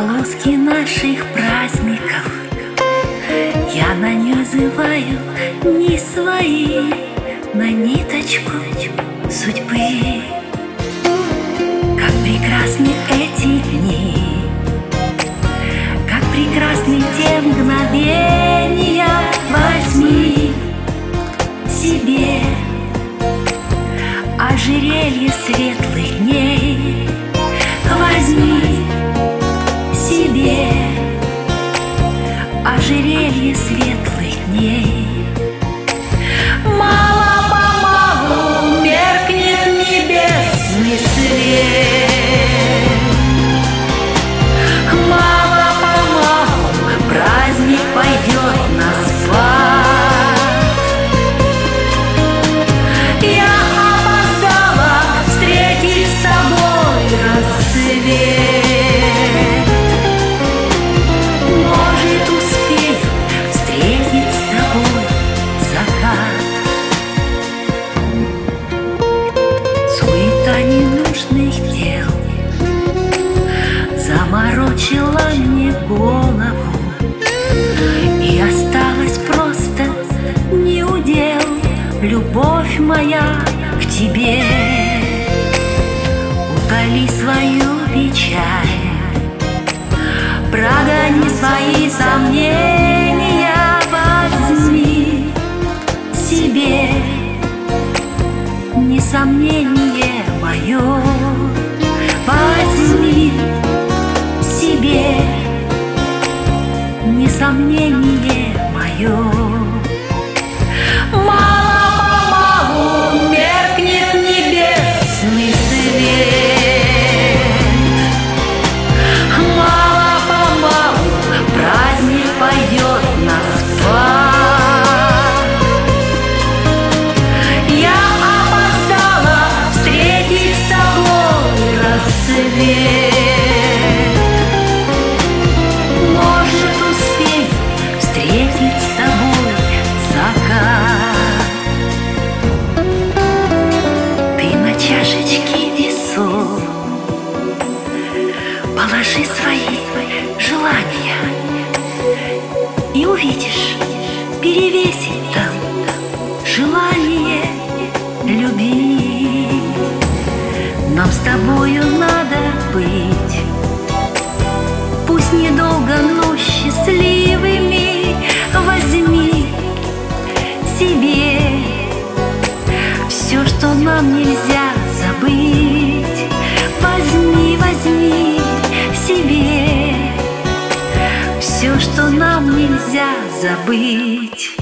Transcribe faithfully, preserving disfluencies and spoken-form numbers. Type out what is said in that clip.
Отголоски наших праздников я нанизываю не свои на ниточку судьбы. Как прекрасны эти дни, как прекрасны те мгновения. Возьми себе ожерелье светлых дней. Возьми себе ожерелье светлых дней. Мало-помалу меркнет небесный свет. Мало-помалу праздник пойдет на спад. Я опоздала встретить с тобой рассвет. Ненужных дел заморочила мне голову, и осталась просто неудел любовь моя к тебе. Утоли свою печаль, прогони свои сомнения. Возьми себе несомнение мое. Возьми себе несомнение мое. Мало-помалу меркнет небесный свет. Мало-помалу праздник пойдет на спад. Я опоздала встретить с тобой рассвет. Может, успею встретить с тобой закат. Ты на чашечке весов положи свои желания, и увидишь, перевесить там желание любить. Нам с тобою надо быть, пусть недолго, но счастливыми. Возьми себе все, что нам нельзя забыть. Возьми, возьми себе все, что нам нельзя забыть.